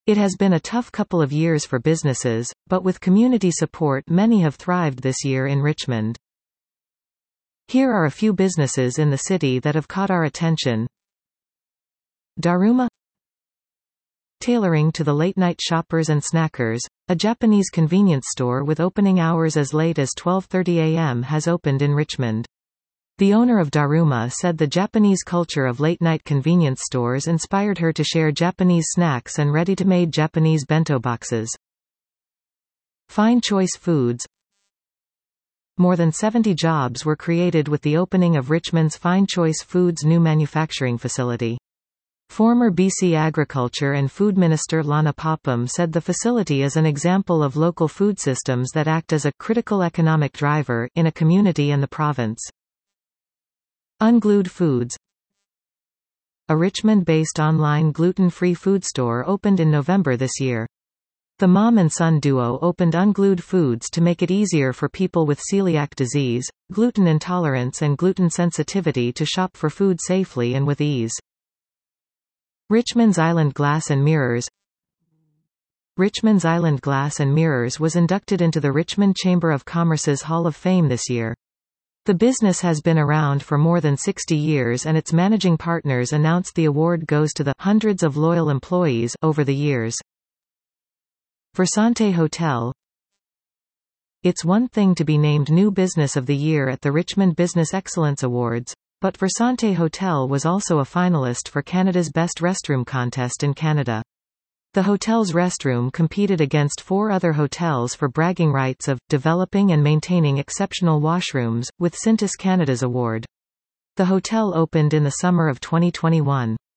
It has been a tough couple of years for businesses, but with community support many have thrived this year in Richmond. Here are a few businesses in the city that have caught our attention. Daruma Tailoring to the late-night shoppers and snackers, a Japanese convenience store with opening hours as late as 12:30 a.m. has opened in Richmond. The owner of Daruma said the Japanese culture of late-night convenience stores inspired her to share Japanese snacks and ready-to-made Japanese bento boxes. Fine Choice Foods More than 70 jobs were created with the opening of Richmond's Fine Choice Foods' new manufacturing facility. Former BC Agriculture and Food Minister Lana Popham said the facility is an example of local food systems that act as a critical economic driver in a community and the province. Unglued Foods A Richmond-based online gluten-free food store opened in November this year. The mom and son duo opened Unglued Foods to make it easier for people with celiac disease, gluten intolerance and gluten sensitivity to shop for food safely and with ease. Richmond's Island Glass and Mirrors Richmond's Island Glass and Mirrors was inducted into the Richmond Chamber of Commerce's Hall of Fame this year. The business has been around for more than 60 years and its managing partners announced the award goes to the hundreds of loyal employees over the years. Versante Hotel It's one thing to be named New Business of the Year at the Richmond Business Excellence Awards, but Versante Hotel was also a finalist for Canada's Best Restroom contest in Canada. The hotel's restroom competed against 4 other hotels for bragging rights of developing and maintaining exceptional washrooms, with Cintas Canada's award. The hotel opened in the summer of 2021.